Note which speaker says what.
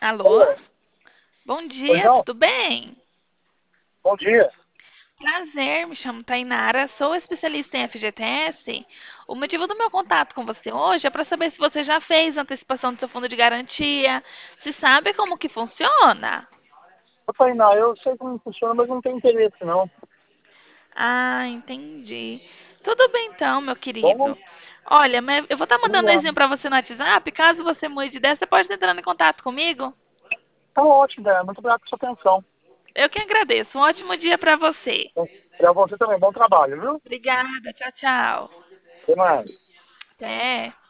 Speaker 1: Alô?
Speaker 2: Alô?
Speaker 1: Bom
Speaker 2: Pois
Speaker 1: dia,
Speaker 2: não?
Speaker 1: tudo bem?
Speaker 2: Bom dia.
Speaker 1: Prazer, me chamo Tainara, sou especialista em FGTS. O motivo do meu contato com você hoje é para saber se você já fez a antecipação do seu fundo de garantia, se sabe como que funciona.
Speaker 2: Ô, Tainá, eu sei como funciona, mas não tenho interesse, não.
Speaker 1: Ah, entendi. Tudo bem então, meu
Speaker 2: Bom,
Speaker 1: querido. Olha, mas eu vou estar mandando um
Speaker 2: obrigado.
Speaker 1: exemplo para você no WhatsApp. Caso você mude de ideia, você pode estar entrando em contato comigo.
Speaker 2: Tá ótimo, Débora. Muito obrigado pela sua atenção.
Speaker 1: Eu que agradeço. Um ótimo dia para você.
Speaker 2: Para você também, bom trabalho, viu?
Speaker 1: Obrigada. Tchau, tchau.
Speaker 2: Até mais.
Speaker 1: Até.